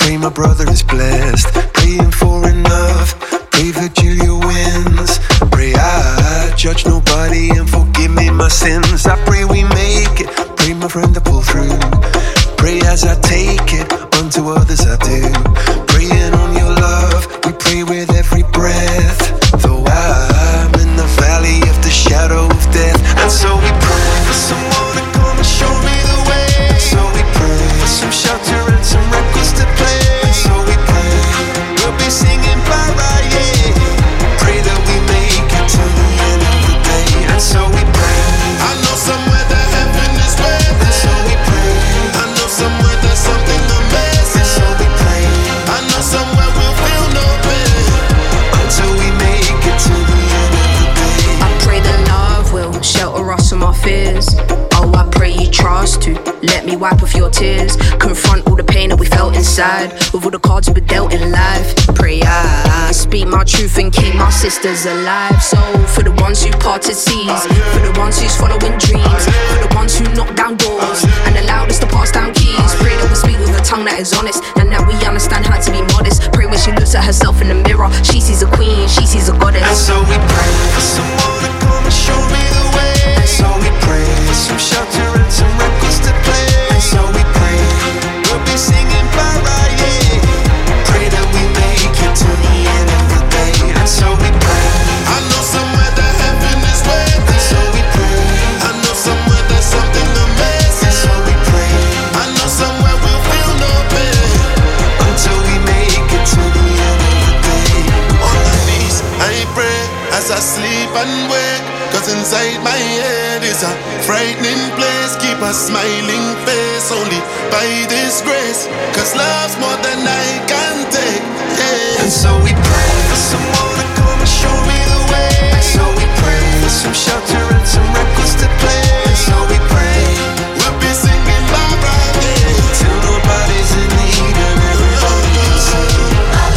Pray my brother is blessed. Praying for enough. Pray Virgilia wins. Pray I judge nobody and forgive me my sins. I pray we make it. Pray my friend to pull through. Pray as I take it, unto others I do. Praying on your love, we pray with every breath. Though I'm in the valley of the shadow of death. And so we pray for someone to come and show me the way. And so we pray for some shelter and some records to play. And so we pray, we'll be singing para, yeah. Pray that we make it to the end of the day. And so we pray, I know somewhere that heaven is waiting. And so we pray, I know somewhere there's something amazing. And so we pray, I know somewhere we'll feel no pain until we make it to the end of the day. I pray that love will shelter us from our fears. Oh, I pray you trust to let me wipe off your tears. Confront all the pain that we felt inside with all the cards we dealt in life. Pray I speak my truth and keep my sisters alive. So for the ones who parted seas, for the ones who's following dreams, for the ones who knock down doors and allowed us to pass down keys. Pray that we speak with a tongue that is honest and that we understand how to be modest. Pray when she looks at herself in the mirror, she sees a queen, she sees a goddess. And so we pray for someone to come and show me the way. And so we pray for some shelter and some records to play. And so we pray, we'll be singing para, yeah. Pray that we make it to the end of the day. And so we pray, I know somewhere that heaven is waiting. And so we pray, I know somewhere there's something amazing. And so we pray, I know somewhere we'll feel no pain until we make it to the end of the day. On my knees, I pray as I sleep and wake. Cause inside my head is a frightening place. Keep a smiling face only by this grace. Cause love's more than I can take, yeah. And so we pray for someone to come and show me the way. And so we pray for some shelter and some records to play. And so we pray, we'll be singing Barbara, yeah. Till nobody's in need and everybody can sing.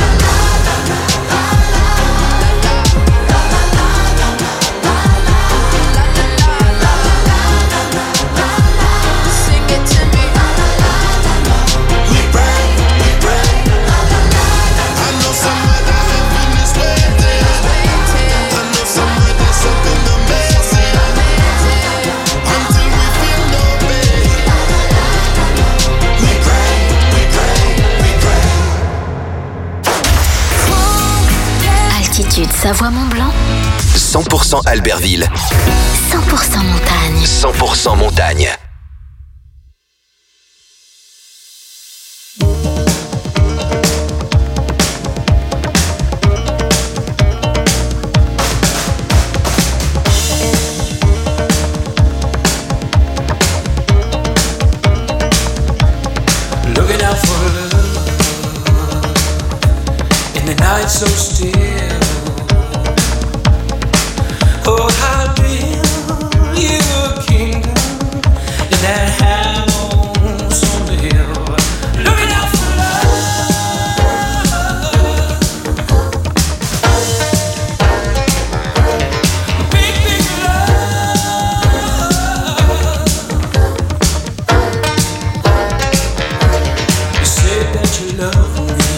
Savoie-Mont-Blanc 100% Albertville 100% montagne 100% montagne. Looking out for love in the night so still. Oh, how build you a kingdom in that house on the hill. Looking out for love, big, big love. You say that you love me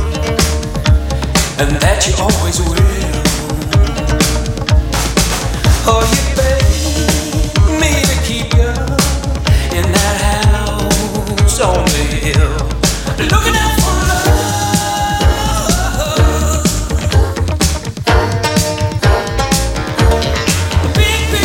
and that you always will. Oh, you beg me to keep you in that house on the hill, looking out for love, big, big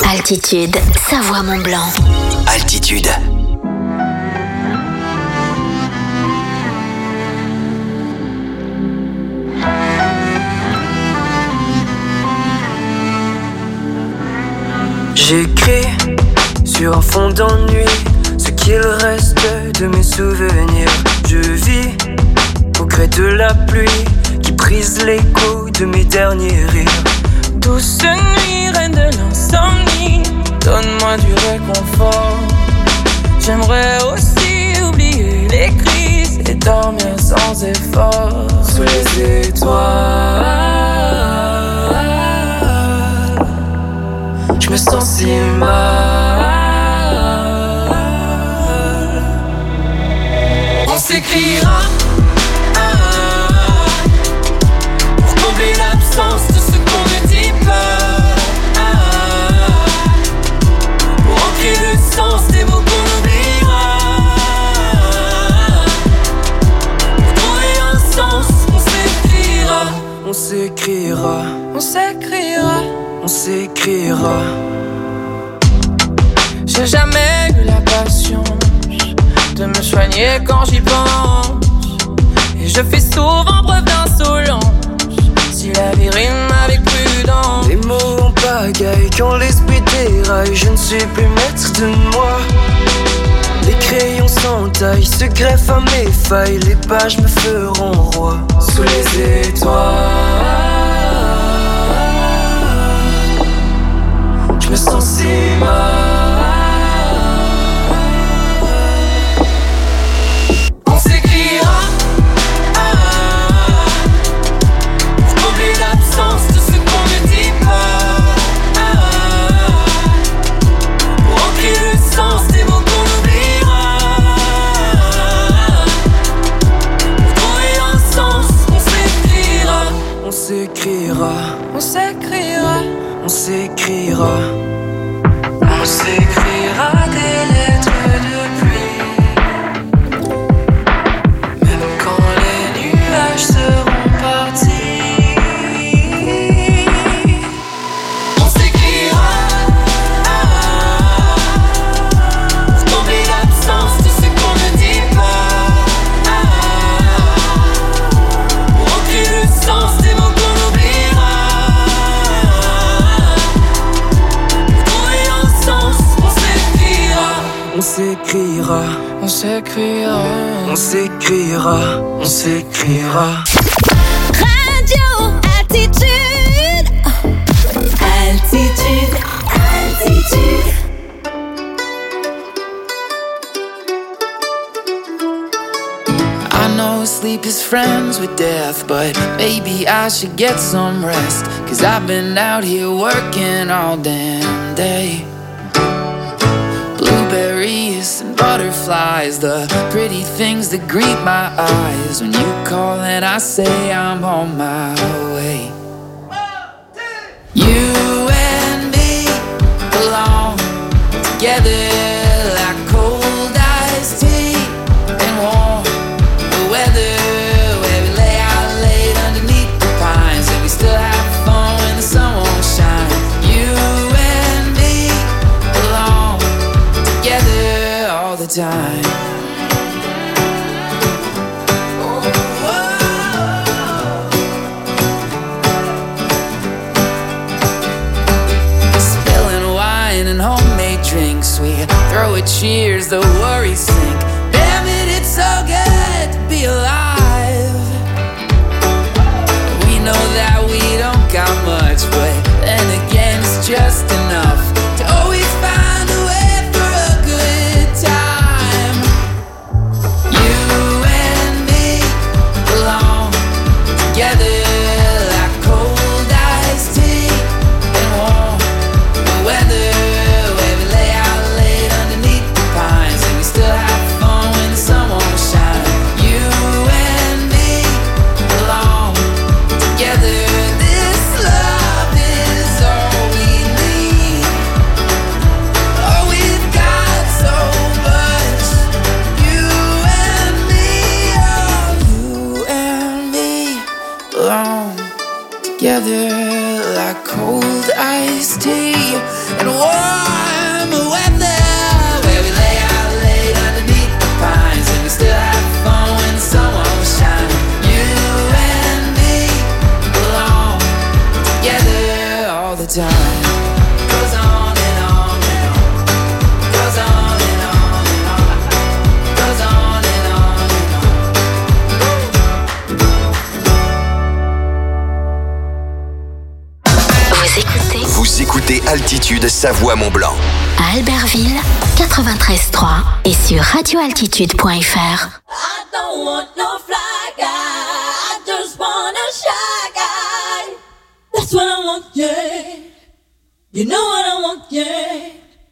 Altitude, Savoie-Mont-Blanc. Altitude. J'écris sur un fond d'ennui ce qu'il reste de mes souvenirs. Je vis au gré de la pluie qui brise l'écho de mes derniers rires. Douce nuit, reine de l'insomnie, donne-moi du réconfort. J'aimerais aussi oublier les crises et dormir sans effort. Sous les étoiles, je me sens si mal. On s'écrira pour combler l'absence de ce qu'on ne dit pas, pour ancrer le sens des mots qu'on oubliera, pour trouver un sens. On s'écrira, on s'écrira, on s'écrira, on s'écrira. J'ai jamais eu la patience de me soigner quand j'y pense, et je fais souvent preuve d'insolence si la vie rime avec prudence. Les mots en pagaille quand l'esprit déraille, je ne suis plus maître de moi. Les crayons s'entaillent, se greffent à mes failles, les pages me feront roi. Sous les étoiles, je me sens si mal. On s'écrira pour combler l'absence de ce qu'on ne dit pas, pour ancrer le sens des mots qu'on oubliera, pour trouver un sens. On s'écrira, on s'écrira, on s'écrira, on s'écrira. On s'écrira des lettres de pluie, même quand les nuages seront partis. On s'écrira pour combler l'absence de ce qu'on ne dit pas, pour ancrer le sens des mots qu'on oubliera, pour trouver un sens. On s'écrira, on s'écrira, on s'écrira, on s'écrira. Radio Altitude. Altitude, altitude. I know sleep is friends with death, but maybe I should get some rest, 'cause I've been out here working all damn day. Blueberries and butterflies, the pretty things that greet my eyes when you call and I say I'm on my way. You and me belong together like cold iced tea and warm the weather, where we lay out late underneath the pines and we still have fun when the sun won't shine. You and me belong together all the time. Spilling wine and homemade drinks, we throw a cheers, the worries sink. Damn it, it's so good to be alive. We know that we don't got much, but then again it's just enough to always find a way for a good time. You and me belong together like cold iced tea and warm the weather, where we lay out late underneath the pines and we still have fun when the sun won't shine. You and me belong together. This love is all we need. Oh, we've got so much. You and me, oh, you and me belong together like cold iced tea and warm weather, where we lay out late underneath the pines, and we still have fun when the sun won't shine. You and me belong together all the time. Goes on and on and on. Goes on and on and on. Goes on and on and on. Vous écoutez Altitude Savoie-Mont-Blanc. À Albertville, 93.3 et sur radioaltitude.fr. I don't want no fly guy, I just want a shy guy. That's what I want, yeah. You know what I want, yeah.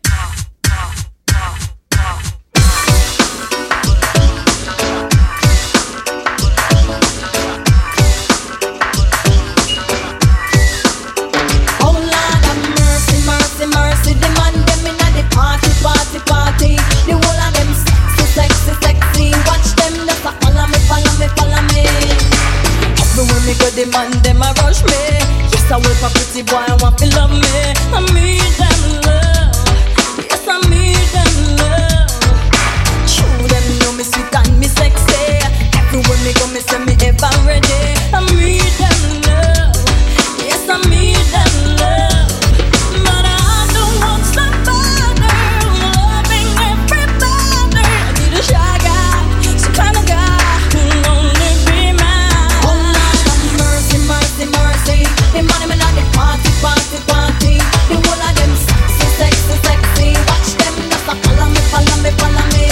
Party. The whole of them sexy, sexy. Watch them just follow me. Everywhere me go, the man them a rush me. Yes, I wait for pretty boy, I want to love me. I need them love. Yes, I need them love. True, them know me sweet and me sexy. Everywhere me go, me say me ever ready. I need them love. Yes, I need them love. But I don't want somebody. Party. The whole of them sexy. Watch them just follow me.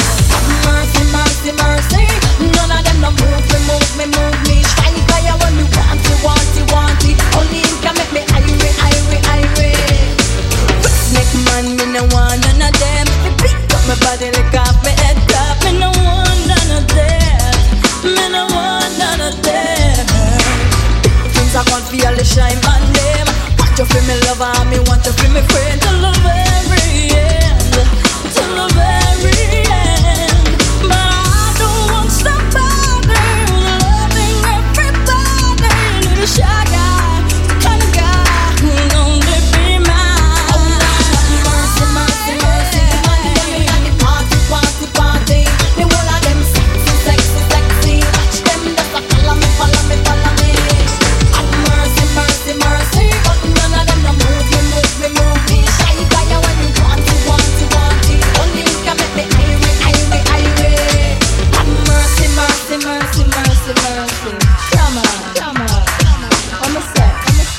Mercy. None of them no move me. Shy guy when me want it. Only him can make me irate. Neck man, me no want none of them. Me pick up my body like off my head top. Me no want none of them. Things I can't feel the shine on them. Want you feel me lover, and me want you feel me friend. Till the very end. But I don't want somebody loving everybody. Need a shy guy, the kind of guy who only be mine. Oh Lord, mercy. The party. The whole of them sexy. Watch them just follow me. Mercy. But none of them no move me. Shy guy when you want it. Only you can make me irate. Mercy. Come on. I'ma say.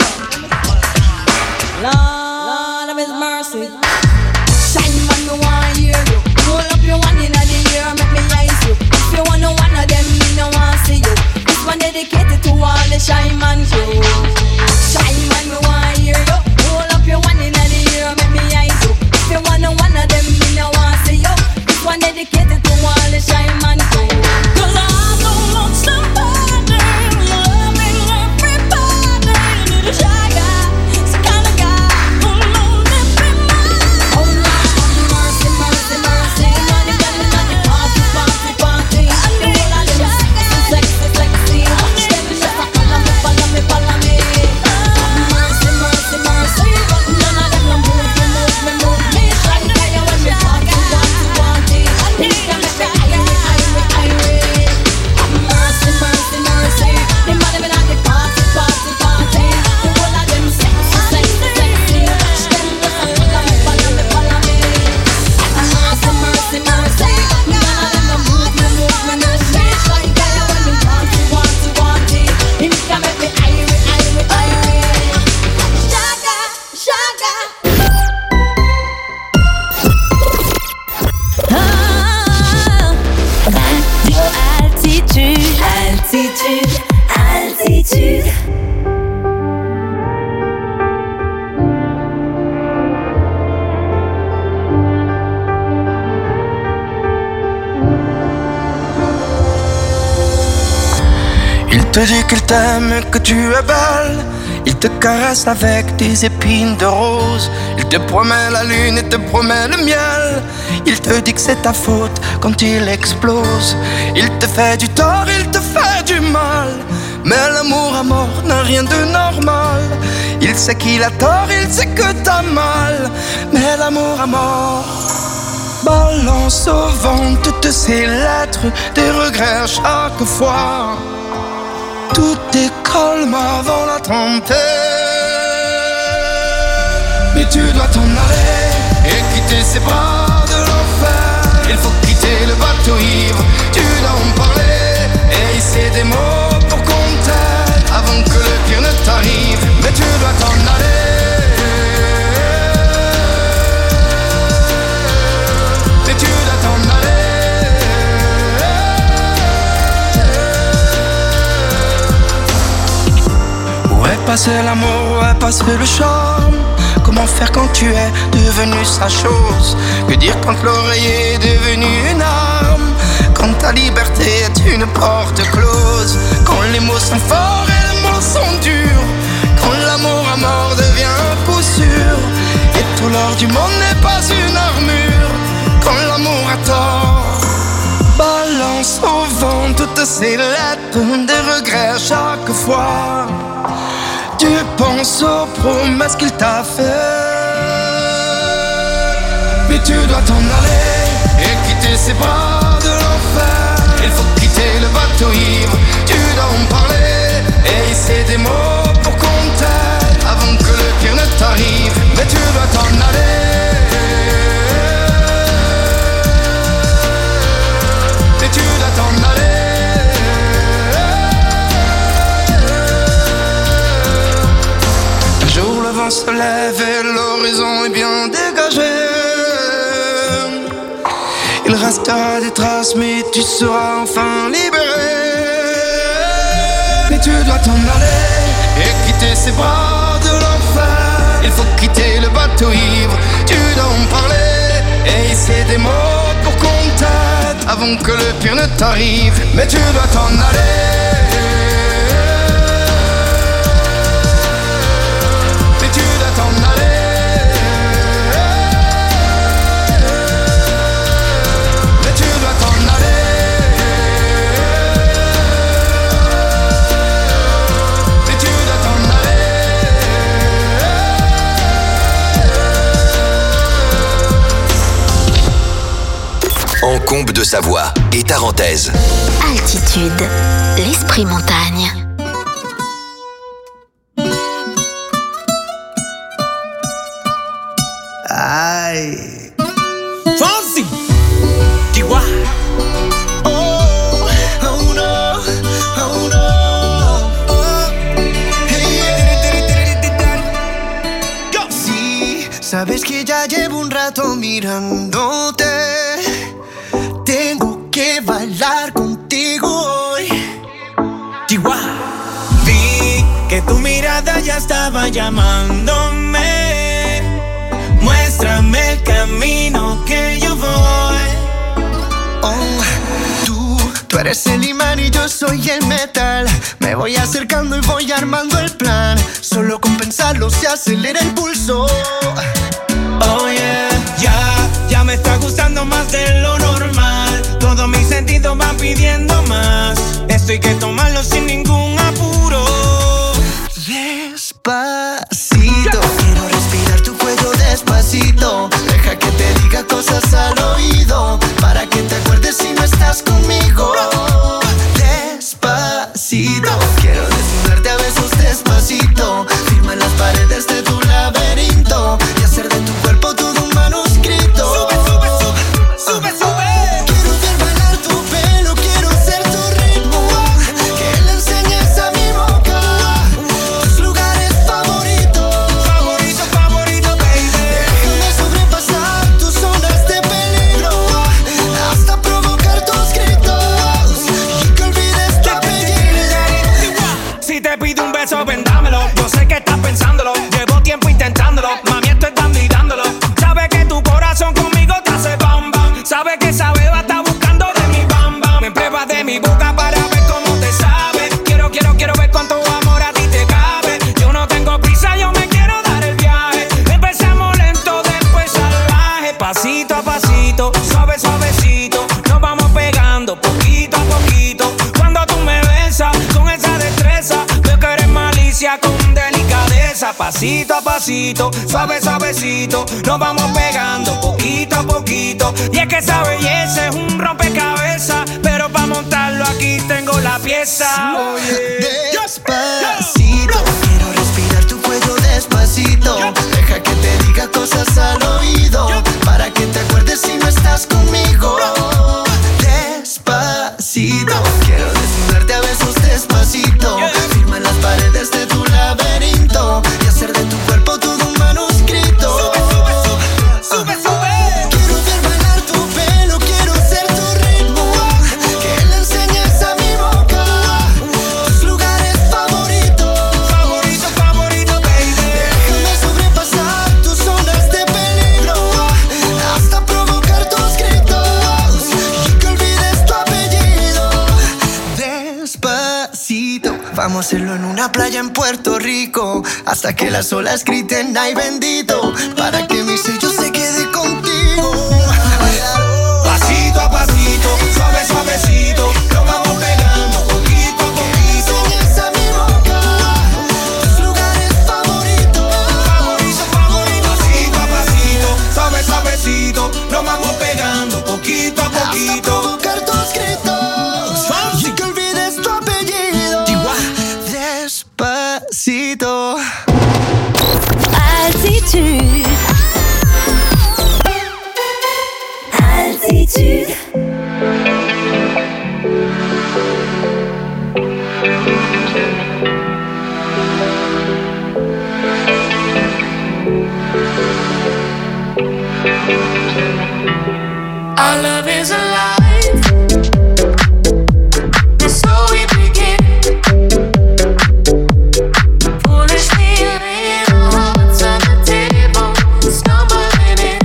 Lord of His mercy. Shine man, me want hear you. Roll up your one in the ear, make me eyes you. If you want one of them, me no want see you. This one dedicated to all the shy man crew. Shine man, me want hear you. Roll up your one in the ear, make me eyes you. If you want one of them, me no want see you. This one dedicated to all the shy man crew. 'Cause I don't want somebody loving everybody. Need a shy guy, the kind of guy who only be mine. Oh Lord, mercy. Money got the party. The whole of them sexy. Watch them just follow me. Mercy. But none of them no move me. Shy guy when me want it. They can make me irate. Mercy. The money me like the party. The whole of them sexy. Watch them just follow me. Mercy. None of them no move me. Shy guy when me want it. Him can make me irate. Shaga. Radio Altitude. Il te dit qu'il t'aime, que tu es belle. Il te caresse avec des épines de rose. Il te promet la lune et te promet le miel. Il te dit que c'est ta faute quand il explose. Il te fait du tort, il te fait du mal. Mais l'amour à mort n'a rien de normal. Il sait qu'il a tort, il sait que t'as mal. Mais l'amour à mort balance au vent toutes ces lettres, des regrets à chaque fois. Tout est calme avant la tempête. Mais tu dois t'en aller et quitter ces bras de l'enfer. Il faut quitter le bateau ivre, tu dois en parler et hisser des mots pour qu'on t'aide avant que le pire ne t'arrive. Mais tu dois t'en aller. Mais tu dois t'en aller. Où est passé l'amour, où est passé le charme? Comment faire quand tu es devenu sa chose? Que dire quand l'oreiller est devenu une arme? Quand ta liberté est une porte close? Quand les mots sont forts et les mots sont durs? Quand l'amour à mort devient un coup sûr? Et tout l'or du monde n'est pas une armure? Quand l'amour a tort, balance au vent toutes ces lettres, des regrets à chaque fois. Tu penses aux promesses qu'il t'a fait. Mais tu dois t'en aller et quitter ces bras de l'enfer. Il faut quitter le bateau ivre, tu dois en parler et hisser des mots pour qu'on t'aide avant que le pire ne t'arrive. Mais tu dois t'en aller. Mais tu dois t'en aller. Le vent se lève et l'horizon est bien dégagé. Il restera des traces mais tu seras enfin libéré. Mais tu dois t'en aller et quitter ces bras de l'enfer. Il faut quitter le bateau ivre, tu dois en parler et hisser des mots pour qu'on t'aide avant que le pire ne t'arrive. Mais tu dois t'en aller. Encombe de Savoie et Tarentaise. Altitude, l'esprit montagne. Ay. Fonsi. Chihuahua. Oh, oh no, oh no. Oh. Hey. Go. Sí, sabes que ya llevo un rato mirándote. Tengo que bailar contigo hoy. Chihuahua. Vi que tu mirada ya estaba llamándome. Muéstrame el camino que yo voy. Oh, tú eres el imán y yo soy el metal. Me voy acercando y voy armando el plan. Solo con pensarlo se acelera el pulso. Oh yeah, ya me está gustando más de lo normal. Todos mis sentidos van pidiendo más. Esto hay que tomarlo sin ningún apuro. Despacito, quiero respirar tu cuello despacito. Deja que te diga cosas al oído, para que te acuerdes si no estás conmigo. Despacito, quiero desnudarte a besos despacito. Firma las paredes de tu laberinto y hacer de tu cuerpo todo un manuscrito. Sube, sube, sube, sube, sube. Quiero ver bailar tu pelo, quiero ser tu ritmo. Que le enseñes a mi boca tus lugares favoritos. Favorito, favorito, baby. Déjame sobrepasar tus zonas de peligro hasta provocar tus gritos y que olvides tu apellido. Si te pido un beso, ven dámelo. Yo sé que estás pensándolo. Llevo tiempo intentándolo. Mami, estoy dando y dándolo. Sabe que tu corazón conmigo te hace bam bam. Sabe que esa beba está buscando de mi bam bam. Me pruebas de mi boca para ver cómo te sabe. Quiero ver cuánto amor a ti te cabe. Yo no tengo prisa, yo me quiero dar el viaje. Empezamos lento, después salvaje. Pasito a pasito, suave, suavecito. Nos vamos pegando poquito a poquito. Cuando tú me besas con esa destreza. Pasito a pasito, suave suavecito, nos vamos pegando poquito a poquito. Y es que esa belleza es un rompecabezas, pero para montarlo aquí tengo la pieza. Despacito, quiero respirar tu cuello despacito. Deja que te diga cosas al oído, para que te acuerdes si no estás conmigo. Despacito, quiero desnudarte a besos despacito. Firma en las paredes de tu laberinto y hacer de tu cuerpo todo un manuscrito. Sube, sube. Quiero ver bailar tu pelo, quiero ser tu ritmo, que le enseñes a mi boca tus lugares favoritos. Favorito, baby. Déjame sobrepasar tus zonas de peligro, hasta provocar tus gritos y que olvides tu apellido. Despacito, vamos a hacerlo en una playa en Puerto Rico, hasta que las olas griten ay bendito, para que mi sello se quede contigo. Pasito a pasito, suave suavecito, nos vamos pegando poquito a poquito. Enseñas a mi boca tus lugares favoritos. Favorito, pasito a pasito, suave suavecito, nos vamos pegando poquito a Hasta poquito. provocar tus gritos y que olvides tu apellido. Despacito. Altitude. Altitude. Our love is alive, and so we begin. Foolishly laying our hearts on the table, stumbling in.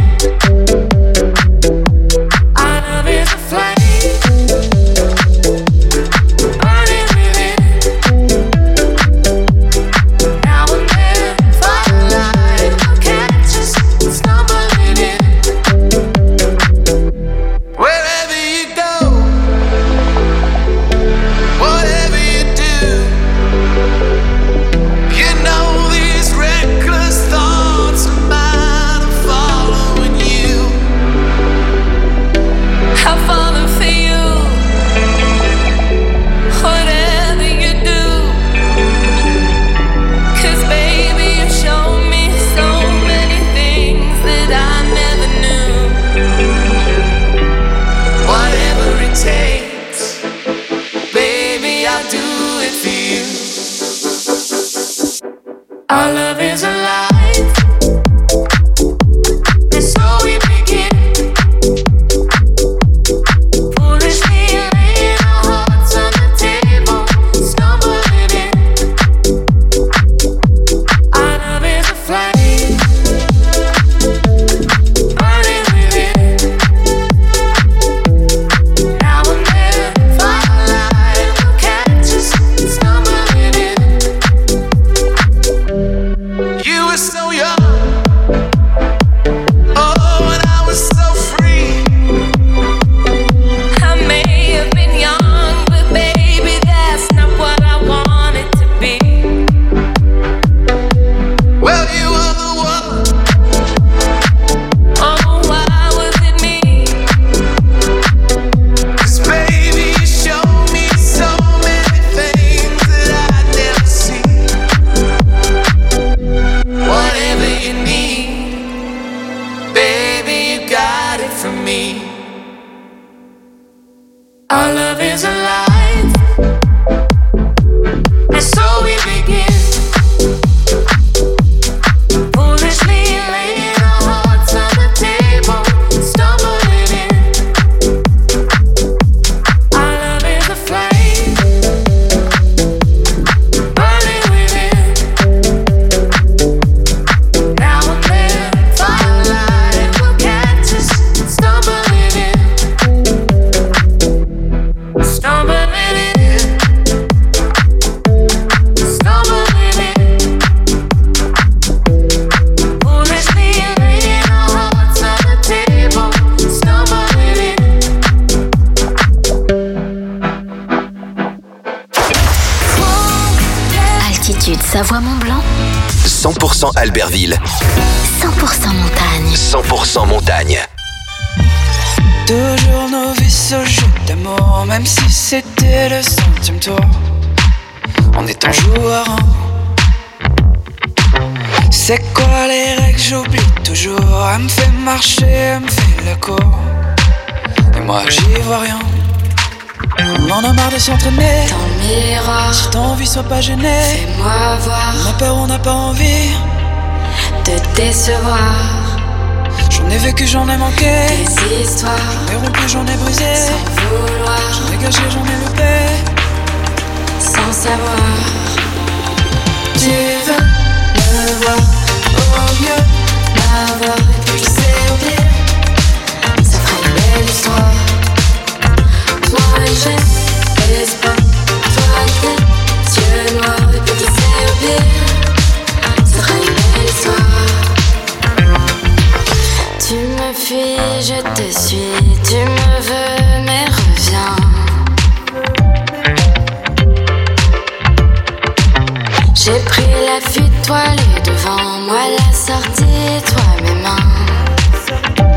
Our love is a flame, burning within. Now and then, firelight will catch us stumbling in. Wherever 100% Albertville. 100% montagne. 100% montagne. Toujours novice au jeu d'amour, même si c'était le 100e tour. En étant joueur 1. C'est quoi les règles, j'oublie toujours. Elle me fait marcher, elle me fait la cour. Et moi j'y vois rien. On en a marre de s'entraîner dans le miroir. Si t'as envie, sois pas gêné. Fais-moi voir. On a peur, on n'a pas envie de décevoir. J'en ai vécu, j'en ai manqué. Des histoires. J'en ai rompu, j'en ai brisé. Sans vouloir. J'en ai gâché, j'en ai loupé. Sans savoir. Tu veux me voir au mieux, m'avoir et puis c'est au pire. Ça ferait une belle histoire. Moi j'ai l'espoir. Toi tes yeux noirs et puis c'est au pire. Ça ferait une belle histoire. Tu me fuis, je te suis. Tu me veux mais reviens. J'ai pris la fuite, toi les devant. Moi la sortie, toi mes mains.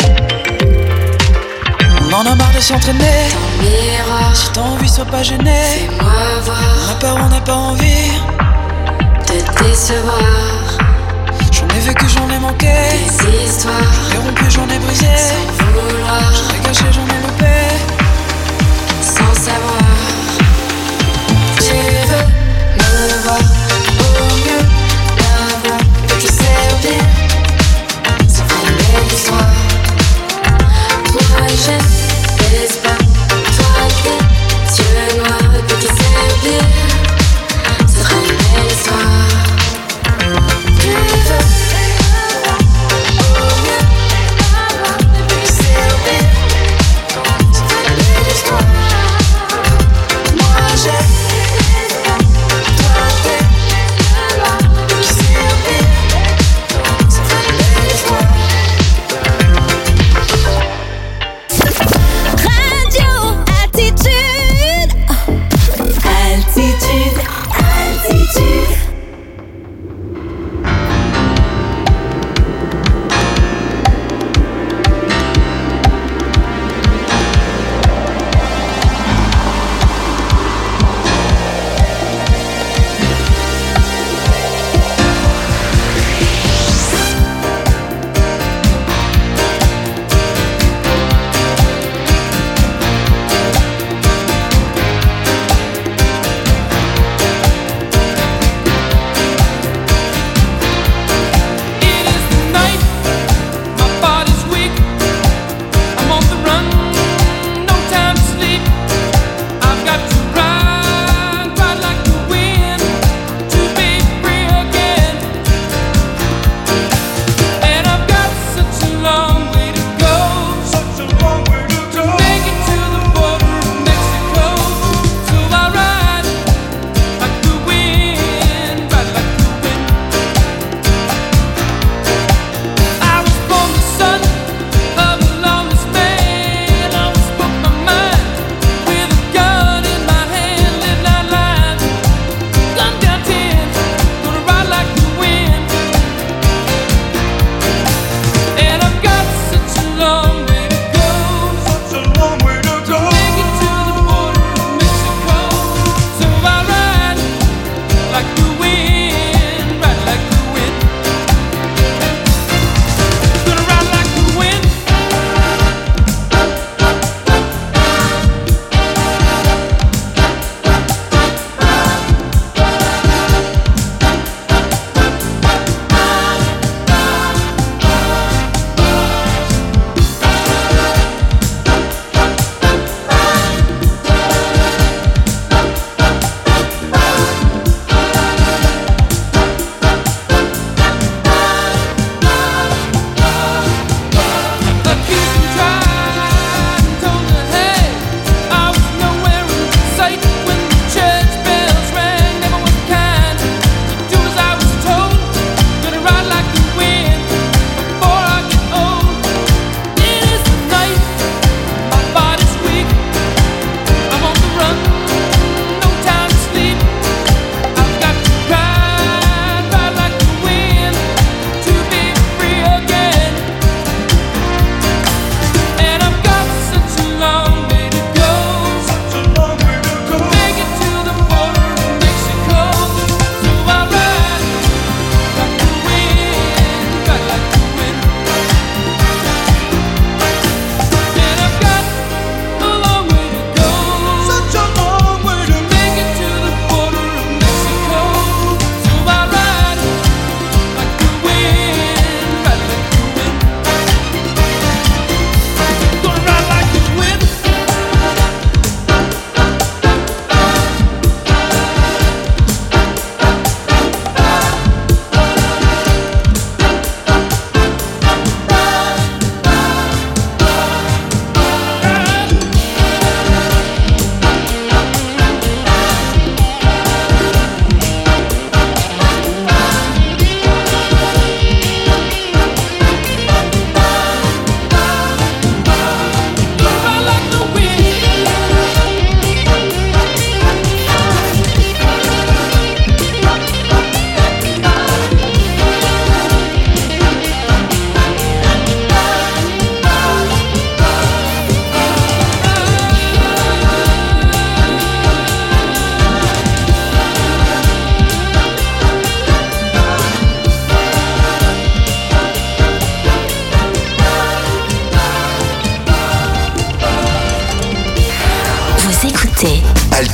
On en a marre de s'entraîner dans le miroir. Si t'as envie, sois pas gêné. Fais-moi voir. On a peur, on n'a pas envie de décevoir. J'en ai vécu, j'en ai manqué. Des histoires. J'en ai rompu, j'en ai brisé. Sans vouloir. J'en ai gâché, j'en ai loupé. Sans savoir. Tu veux me voir au mieux, l'avoir, et tu sais au pire. Ça fait une belle histoire. Moi j'ai l'espoir. Toi tes yeux noirs, et puis tu sais au pire. Ça ferait une belle histoire. Tu veux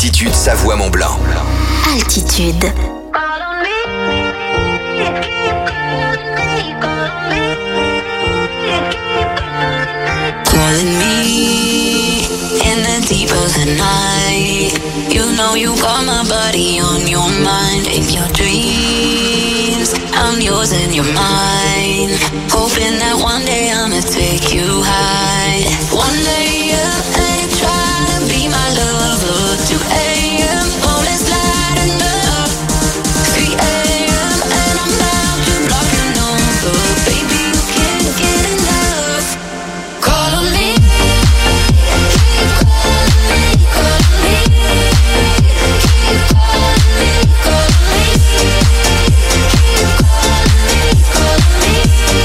Altitude Savoie-Mont-Blanc. Altitude. Calling me in the deep of the night. You know you got my body on your mind. In your dreams, I'm yours and you're mine. Hoping that one day I'ma take you high. One day you try to be my lover. 2 a.m. phone is lighting up. 3 a.m. and I'm out, you block your number. Baby, you can't get enough. Call on me. Keep calling me, calling me. Keep calling me, calling me. Keep calling me, calling me.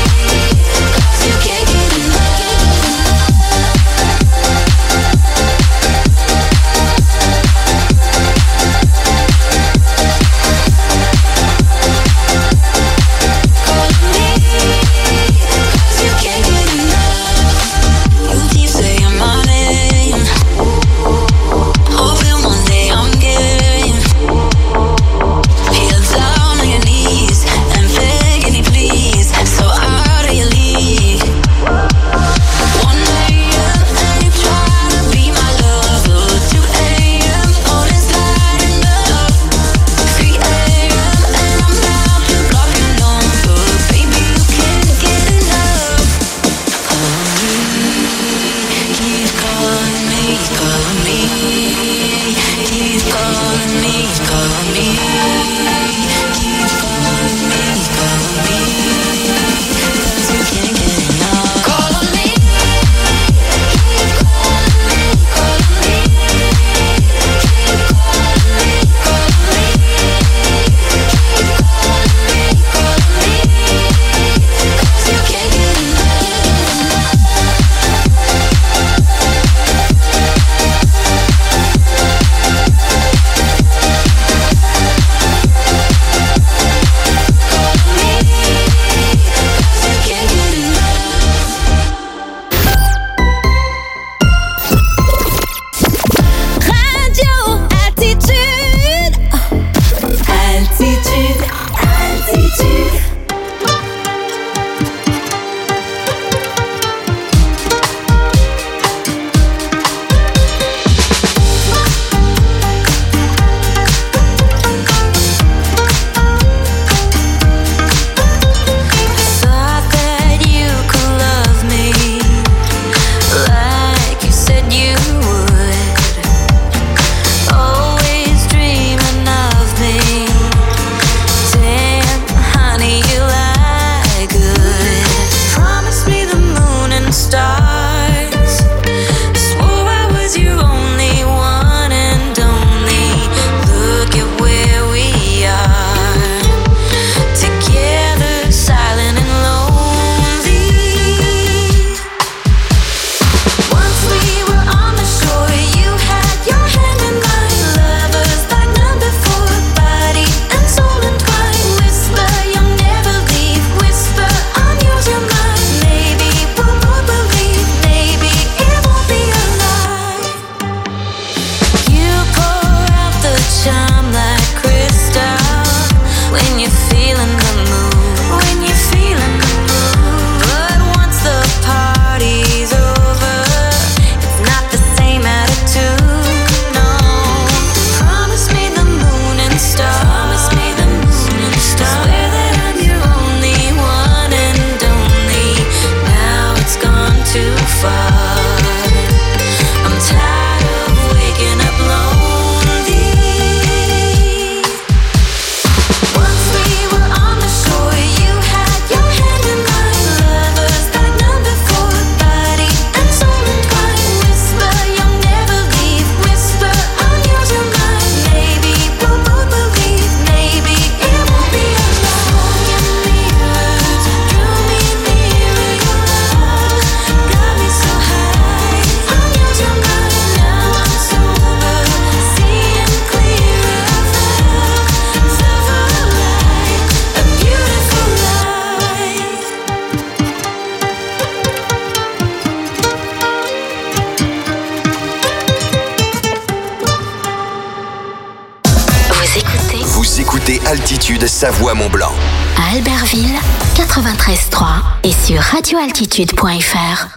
Altitude Savoie-Mont-Blanc. À Albertville, 93.3 et sur radioaltitude.fr.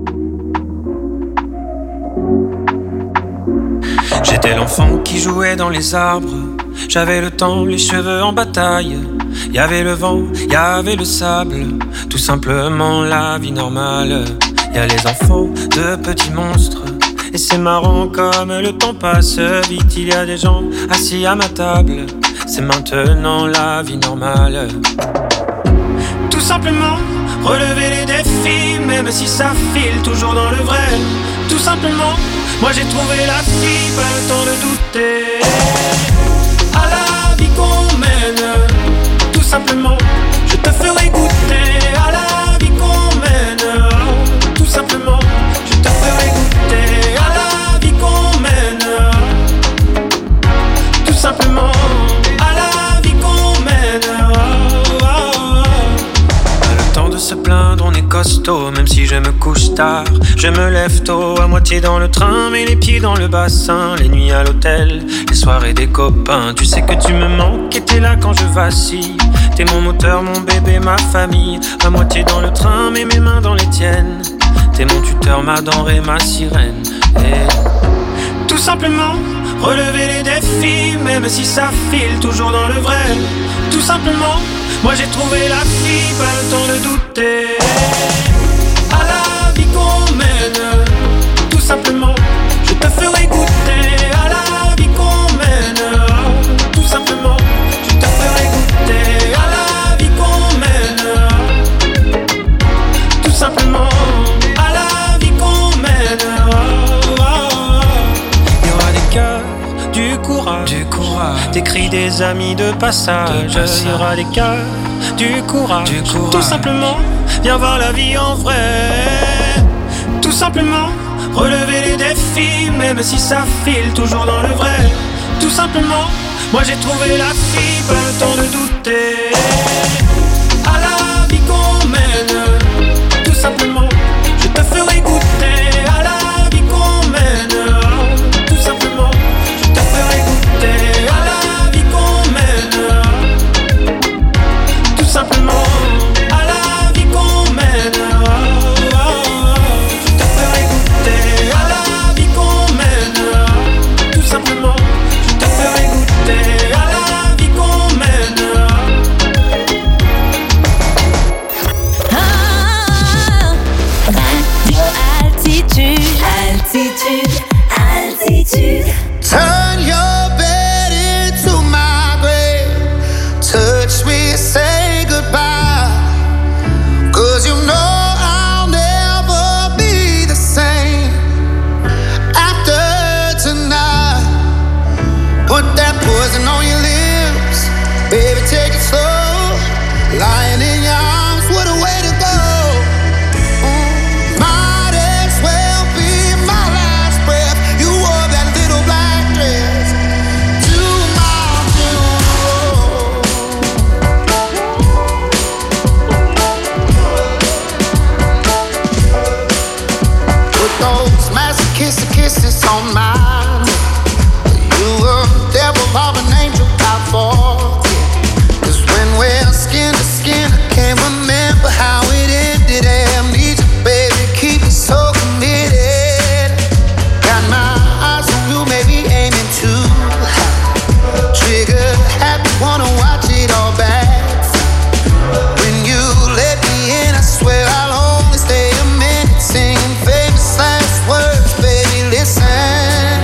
J'étais l'enfant qui jouait dans les arbres. J'avais le temps, les cheveux en bataille. Y avait le vent, y avait le sable. Tout simplement la vie normale. Y a les enfants de petits monstres. Et c'est marrant comme le temps passe vite. Il y a des gens assis à ma table. C'est maintenant la vie normale. Tout simplement relever les défis, même si ça file toujours dans le vrai. Tout simplement, moi j'ai trouvé la fille, pas le temps de douter. À la vie qu'on mène, tout simplement, je te ferai goûter. À la vie qu'on mène, tout simplement, je te ferai goûter. À la vie qu'on mène, tout simplement. Se plaindre, on est costaud, même si je me couche tard. Je me lève tôt, à moitié dans le train, mais les pieds dans le bassin. Les nuits à l'hôtel, les soirées des copains. Tu sais que tu me manques et t'es là quand je vacille. T'es mon moteur, mon bébé, ma famille. À moitié dans le train, mais mes mains dans les tiennes. T'es mon tuteur, ma denrée, ma sirène. Et tout simplement, relever les défis, même si ça file toujours dans le vrai. Tout simplement, moi j'ai trouvé la fille, pas le temps de douter. À la vie qu'on mène, tout simplement, je te ferai goûter. À la vie qu'on mène, tout simplement, je te ferai goûter. À la vie qu'on mène, tout simplement, à la vie qu'on mène. Il y aura des cœurs, du courage, des cris des amis de passage. Il y aura des cœurs, du courage, tout simplement, viens voir la vie en vrai. Tout simplement, relever les défis, même si ça file toujours dans le vrai. Tout simplement, moi j'ai trouvé la fille, pas le temps de douter. À la vie qu'on mène, tout simplement, je te ferai goûter. À la vie qu'on mène, tout simplement, je te ferai goûter. À la vie qu'on mène, tout simplement, à la vie qu'on mène, je te ferai goûter. À la vie qu'on mène, tout simplement, je te ferai goûter. À la vie qu'on mène. Altitude, altitude, altitude. Turn your bed into my grave. Touch me, say goodbye. 'Cause you know I'll never be the same after tonight. Put that poison on your lips. Baby, take it slow. Lying in your arms, what a way to go. Might as well be my last breath. You wore that little black dress to my funeral. Put those masochistic kisses on mine. You were a devil of an angel, I forget. 'Cause when we're skin to skin, I can't remember how it ended. Amnesia, baby, keep me so committed. Got my eyes on you, maybe aiming too high. Trigger happy, wanna watch it all back. When you let me in, I swear I'll only stay a minute. Singing famous last words, baby, listen.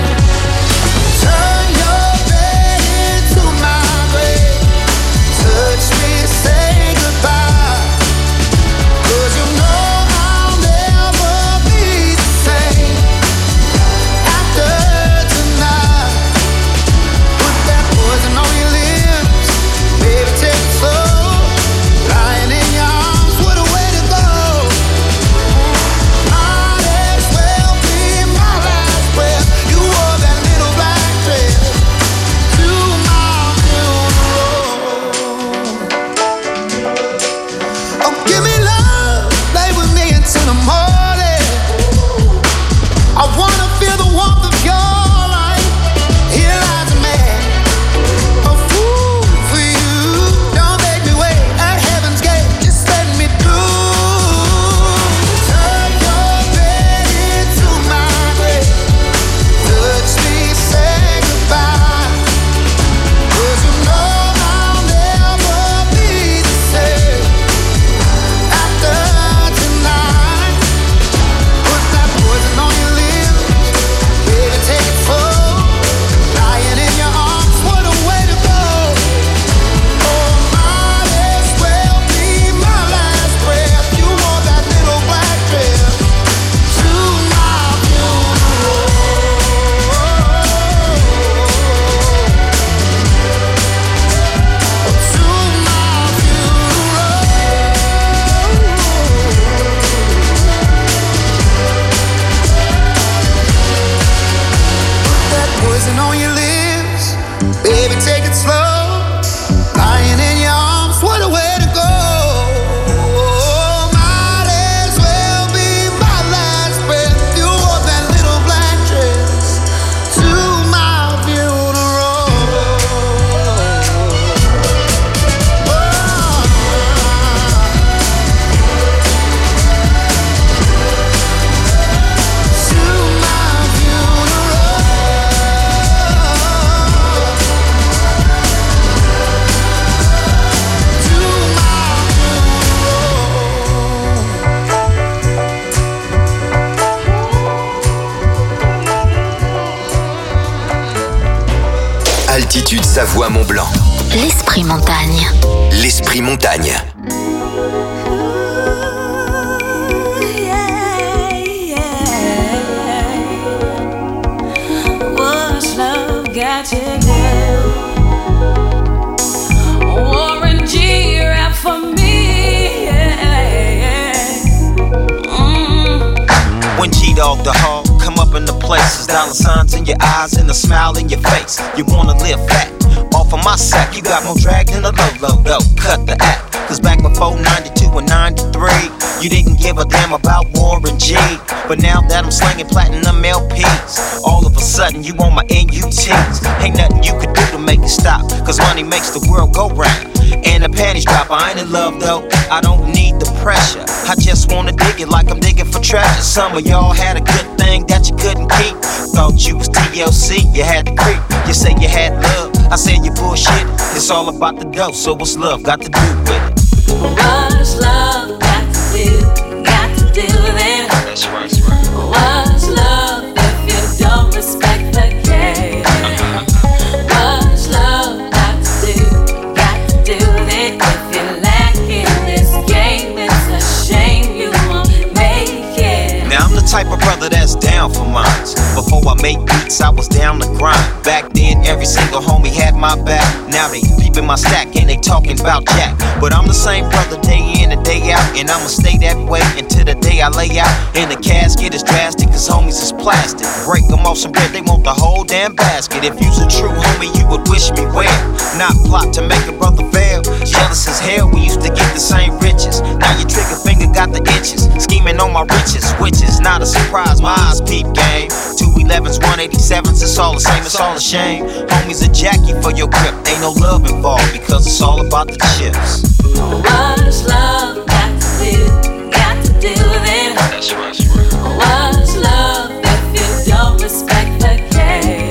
Altitude Savoie Mont Blanc. L'esprit montagne. L'esprit montagne. What's love got to do? Warren G, rap for me. When G-Dog the Hog come up in the places, dollar signs in your eyes and a smile in your face. You wanna live fat, off of my sack. You got more drag than a low. Cut the act, cause back before 92 and 93, you didn't give a damn about Warren G. But now that I'm slanging platinum LPs, all of a sudden you on my NUTs. Ain't nothing you could do to make it stop, cause money makes the world go round. And the panties drop, I ain't in love though, I don't need the pressure. I just wanna dig it like I'm digging for treasure. Some of y'all had a good thing that you couldn't keep. Thought you was TLC, you had to creep. You say you had love, I said you bullshit. It's all about the dough, so what's love got to do with it? What's love got to do? Got to do with it. That's right. What's love if you don't respect the game? What's love got to do? Got to do with it. If you lack in this game, it's a shame you won't make it. Now I'm the type of brother that's down for mines. Before I make beats, I was down the grind. Back then, every single homie had my back. Now they peeping my stack and they talking about Jack. But I'm the same brother day in and day out, and I'ma stay that way until the day I lay out. And the casket is drastic, cause homies is plastic. Break them off some bread, they want the whole damn basket. If you's a true homie, you would wish me well. Not plot to make a brother fail. Jealous as hell, we used to get the same riches. Now your trigger finger got the itches. Scheming on my riches, which is not a surprise. My eyes peep game. 211s, 187s, it's all the same, it's all a shame. Homies a Jackie for your grip, ain't no love involved because it's all about the chips. What's love got to do? Got to do with it. That's right. What's love if you don't respect the game?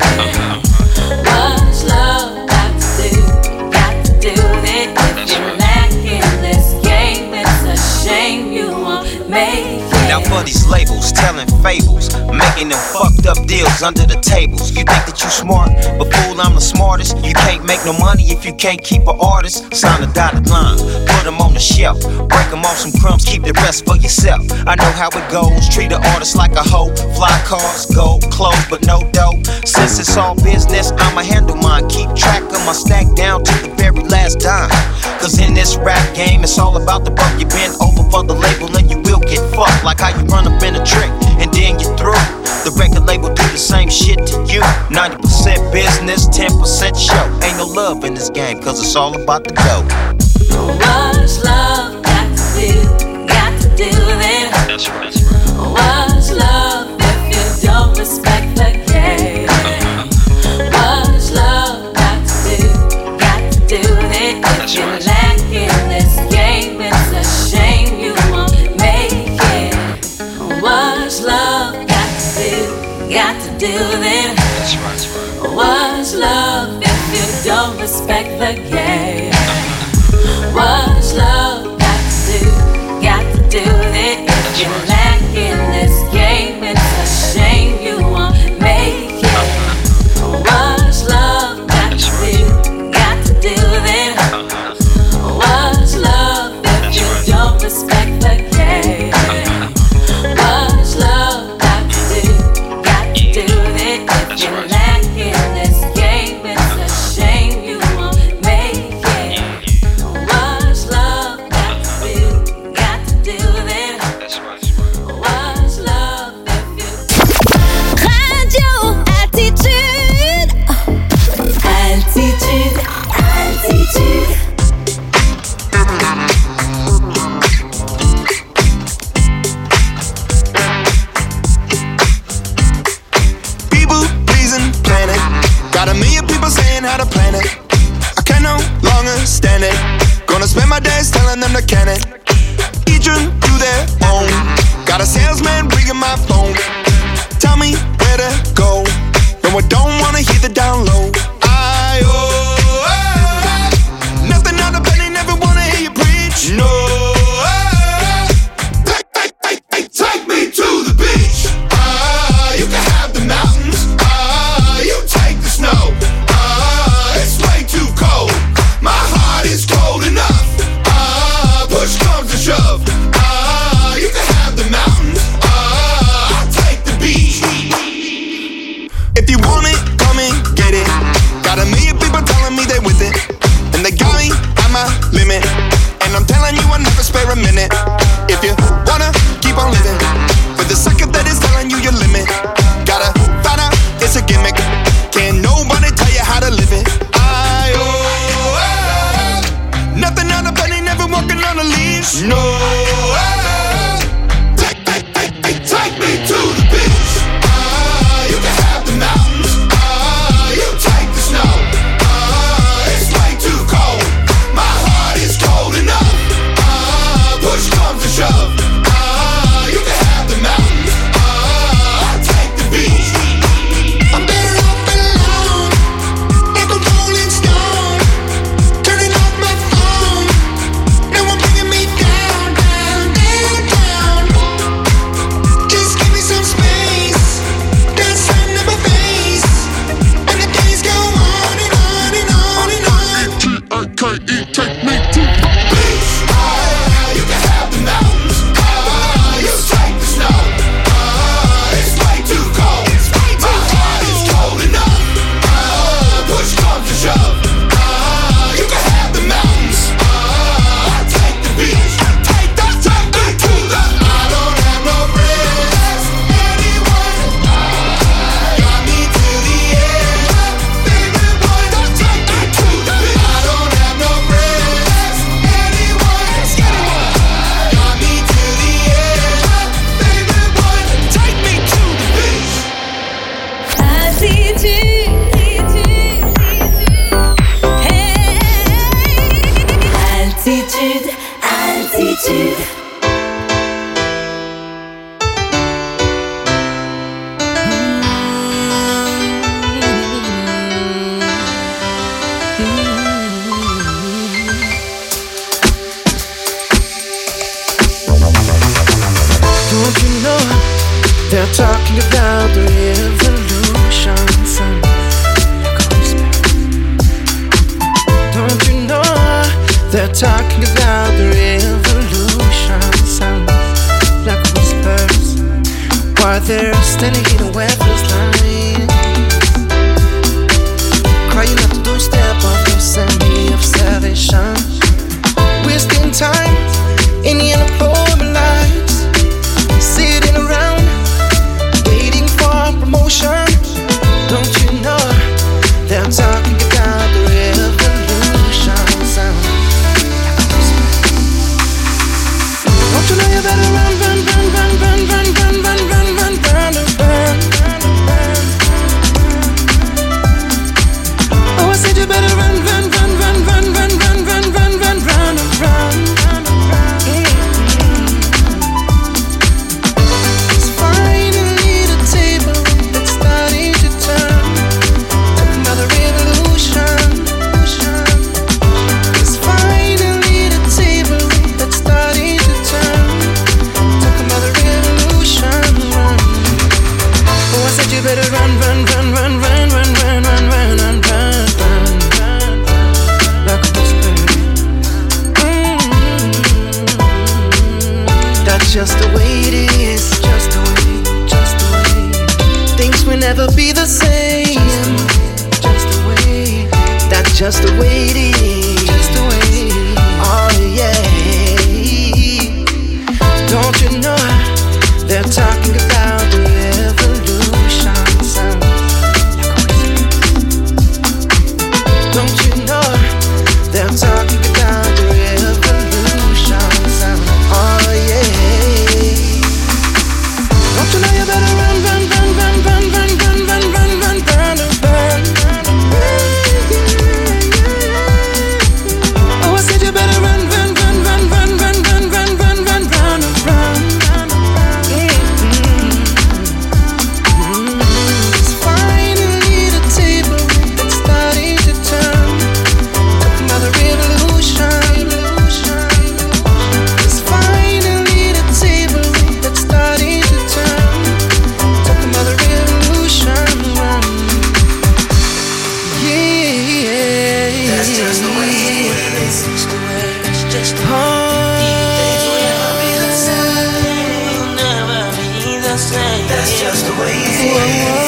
What's love got to do? Got to do with it. If you lack in this game, it's a shame you won't make it. Now for these labels, telling fables, making them fucked up deals under the tables. You think that you smart, but fool, I'm the smartest. You can't make no money if you can't keep an artist. Sign a dotted line, put them on the shelf. Break them off some crumbs, keep the rest for yourself. I know how it goes, treat an artist like a hoe. Fly cars, gold, clothes, but no dough. Since it's all business, I'ma handle mine. Keep track of my stack down to the very last dime. Cause in this rap game, it's all about the buck. You bend over for the label and you will get fucked. Like how you run up in a trick and then you're through. The record label do the same shit to you. 90% business, 10% show. Ain't no love in this game, cause it's all about the dough. What's love got to do? Got to do with it. That's right. What's love if you don't respect the game? What's love got to do? Got to do with it. If you lack in this game, it's a shame you won't make it. What's love got to do? Got to do with it. That's right. What's love if you don't respect the game? What's love got to do? Got to do with it. If you lack in this game, it's a shame you won't make it. What's love got to do? Got to do with it. What's love if you don't respect the game? What's love got to do? Got to do with it. If you lack in this game, it's a shame you won't make it. What's love got to do? Got to do with it. What's love if Don't you know they're talking about the revolution, son? Don't you know they're talking about the revolution, sounds like whispers while they're standing in a weapons line, crying out to the step of the assembly of salvation, wasting time in the unemployment lines, sitting around waiting for promotion. Don't you know they're talking about the revolution sound? Don't you know you better run, run, run, run, run, run, run, run, run, run, run, run, run. Oh, I said you better run, run, run, run, run, run, run, run, run, run, run, run. It's finally the table that's starting to turn. Talking about the revolution. It's finally the table that's starting to turn. Talking about the revolution. Oh, I said you better run, run, run, run, run, run, run, run, run, run, run, run, like a whisper. That's just the way it is, just the way, just the way. Things will never be the same, just the way. That's just the way it is, just the way. Oh yeah. Don't you know they're talking about the revolution sound? Don't you know they're talking about the revolution sound? Oh yeah. Don't you know you better run, run, run, run, run, run, run, run, run, run, run, run. Oh, I said you better run, run, run, run, run, run, run, run, run, run, run, run. It's finally the table that's starting to turn. Talking about the revolution. It's finally the table that's starting to turn. Talking about the revolution. Yeah. That's just the way it is. That's just the way. Things will never be the same. That's just the way it is.